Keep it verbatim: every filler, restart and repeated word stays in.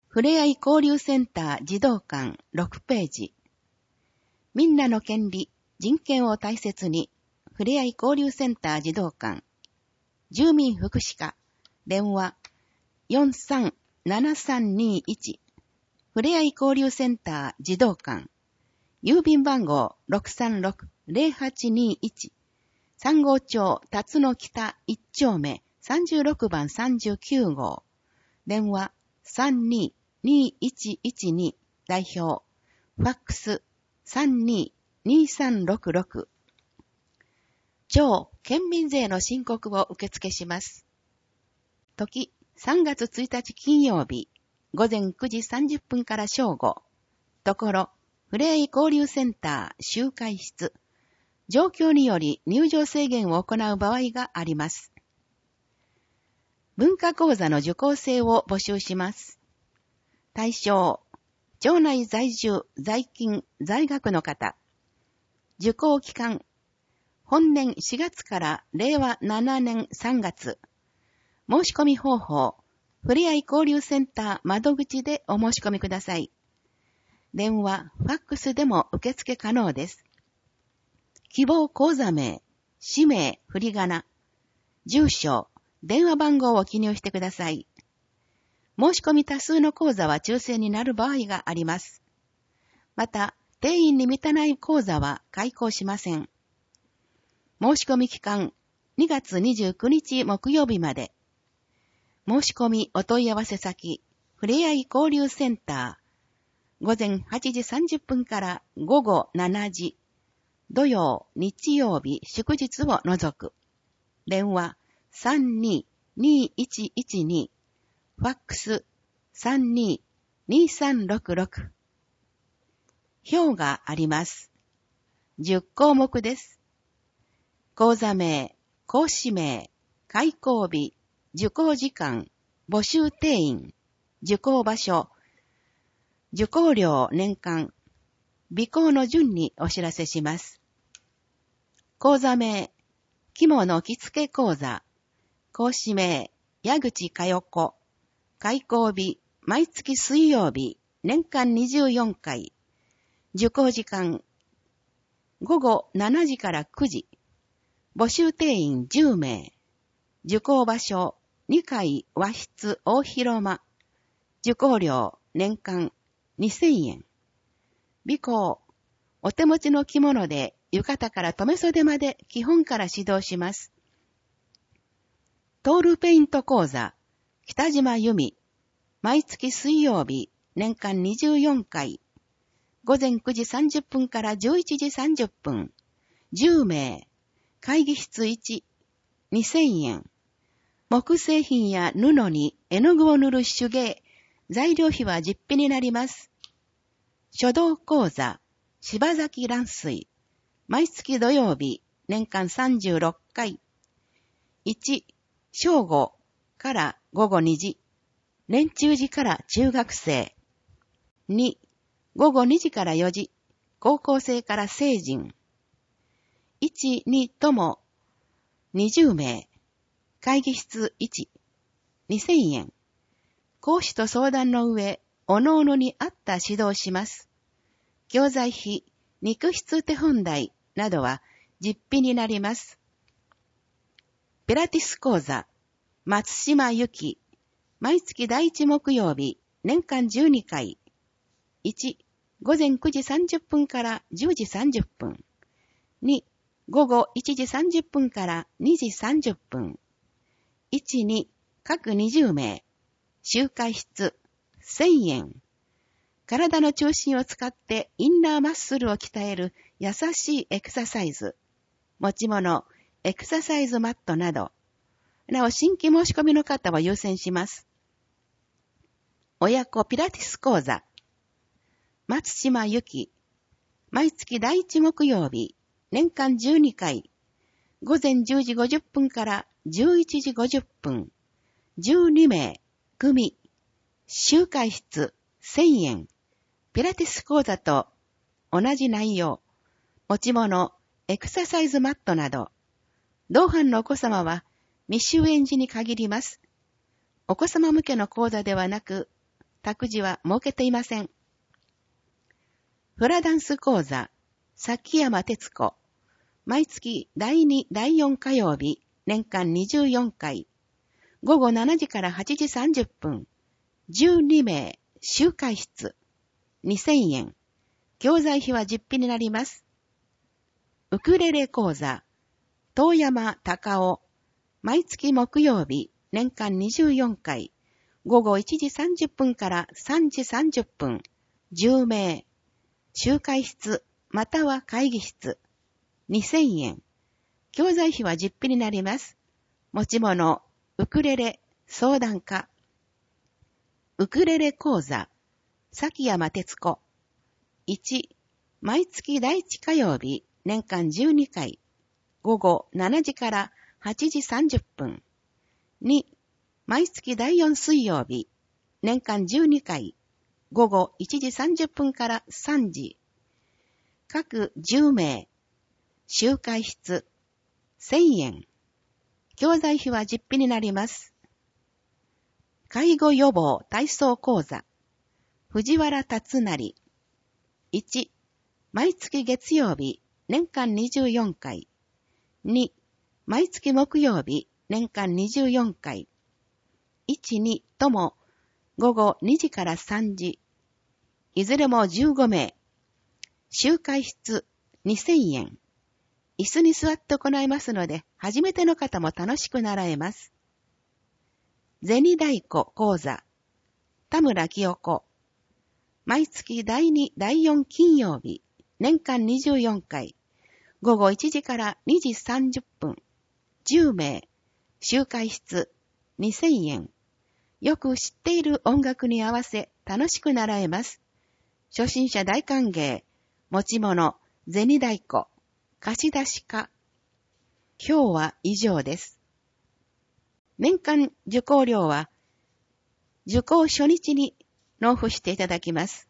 ふれあい交流センター児童館ろくページ。みんなの権利、人権を大切に、ふれあい交流センター児童館。住民福祉課、電話 よんさんななさんにいち。ふれあい交流センター児童館。郵便番号 ろくさんろくゼロはちにいち。三号町辰野北一丁目さんじゅうろくばんさんじゅうきゅう号。電話 さんにーにーいちいちに 代表。ファックス さんにーにーさんろくろく。町県民税の申告を受付します。時さんがつついたち金曜日、午前くじさんじゅっぷんから正午。ところ、ふれあい交流センター集会室。状況により入場制限を行う場合があります。文化講座の受講生を募集します。対象、町内在住、在勤、在学の方。受講期間、本年しがつかられいわななねんさんがつ。申し込み方法、ふれあい交流センター窓口でお申し込みください。電話、ファックスでも受付可能です。希望講座名、氏名、振り仮名、住所、電話番号を記入してください。申し込み多数の講座は抽選になる場合があります。また、定員に満たない講座は開講しません。申し込み期間、にがつにじゅうくにち木曜日まで。申し込みお問い合わせ先、ふれあい交流センター、午前はちじさんじゅっぷんから午後しちじ、土曜、日曜日、祝日を除く。電話 さんにーにーいちいちに、ファックス さんにーにーさんろくろく。表があります。じゅっこうもくです。講座名、講師名、開講日、受講時間、募集定員、受講場所、受講料年間、備考の順にお知らせします。講座名、肝の着付け講座、講師名、矢口かよ子、開講日、毎月水曜日、年間にじゅうよんかい、受講時間、午後しちじからくじ、募集定員じゅうめい、受講場所、にかい和室大広間、受講料年間にせんえん、備考、お手持ちの着物で浴衣から留袖まで基本から指導します。トールペイント講座、北島由美、毎月水曜日、年間にじゅうよんかい、午前くじさんじゅっぷんからじゅういちじさんじゅっぷん、じゅうめい、会議室いち、にせんえん、木製品や布に絵の具を塗る手芸、材料費は実費になります。書道講座、柴崎乱水、毎月土曜日、年間さんじゅうろっかい。いち、正午から午後にじ、年中時から中学生。に、午後にじからよじ、高校生から成人。いち、にともにじゅうめい。会議室いち、にせんえん。講師と相談の上、おのおのに合った指導します。教材費、肉筆手本代などは実費になります。ピラティス講座、松島由紀、毎月第一木曜日、年間じゅうにかい。いち、午前くじさんじゅっぷんからじゅうじさんじゅっぷん。に、午後いちじさんじゅっぷんからにじさんじゅっぷん。いち、に、各にじゅうめい。集会室、せんえん。体の中心を使ってインナーマッスルを鍛える優しいエクササイズ。持ち物、エクササイズマットなど。なお、新規申し込みの方は優先します。親子ピラティス講座。松島由紀。毎月第一木曜日、年間じゅうにかい。午前じゅうじごじゅっぷんからじゅういちじごじゅっぷん。じゅうにめい、組。集会室、せんえん。ピラティス講座と同じ内容。持ち物、エクササイズマットなど。同伴のお子様は未就園児に限ります。お子様向けの講座ではなく、 託児は設けていません。フラダンス講座、崎山哲子。毎月だいに、だいよん火曜日、年間にじゅうよんかい。午後しちじからはちじさんじゅっぷん。じゅうにめい、集会室。にせんえん。教材費は実費になります。ウクレレ講座、遠山隆夫。毎月木曜日、年間にじゅうよんかい。午後いちじさんじゅっぷんからさんじさんじゅっぷん。じゅうめい。集会室、または会議室。にせんえん。教材費は実費になります。持ち物、ウクレレ、相談家。ウクレレ講座、崎山哲子。いち、毎月だいいち火曜日、年間じゅうにかい。午後しちじからはちじさんじゅっぷん。に、毎月だいよん水曜日、年間じゅうにかい。午後いちじさんじゅっぷんからさんじ。各じゅうめい。集会室、せんえん。教材費は実費になります。介護予防体操講座、藤原達成。いち、毎月月曜日、年間にじゅうよんかい。に、毎月木曜日、年間にじゅうよんかい。いち、にとも、午後にじからさんじ。いずれもじゅうごめい。集会室、にせんえん。椅子に座って行いますので、初めての方も楽しく習えます。銭太鼓講座、田村清子。毎月だいに、だいよん金曜日、年間にじゅうよんかい。午後いちじからにじさんじゅっぷん。じゅうめい。集会室、にせんえん。よく知っている音楽に合わせ楽しく習えます。初心者大歓迎。持ち物、銭太鼓。貸し出しか。今日は以上です。年間受講料は受講初日に納付していただきます。